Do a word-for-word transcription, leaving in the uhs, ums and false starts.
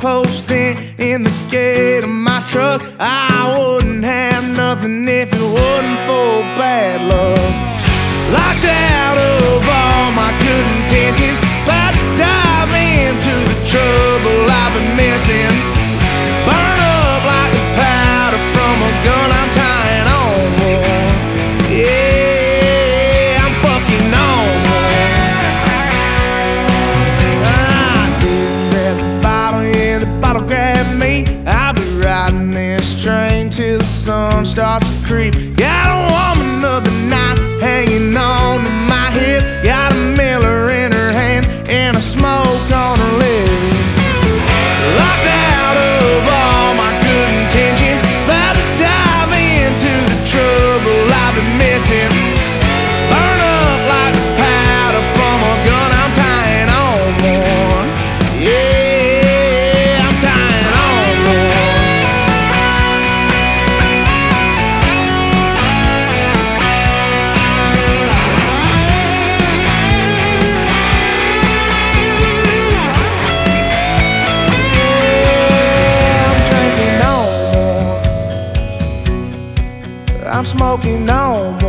posting in the gate of my truck. I wouldn't have nothing if it wasn't for bad luck. Locked out of all my good intentions, about to dive into the trouble I've been missing. Burn up like the powder from a gun I'm tying on more. Yeah, I'm fucking on more. I didn't grab the bottle, yeah, the bottle grabbed me. I'll be riding this train till the sun starts to creep. Got a woman another night hanging on to my hip. Got a Miller in her hand and a smoke on her lip. Locked out of all my good intentions, about to dive into the trouble I've been missing. Burn up like the powder from a gun I'm tying on more. Yeah, I'm tying on more. I'm smoking no more.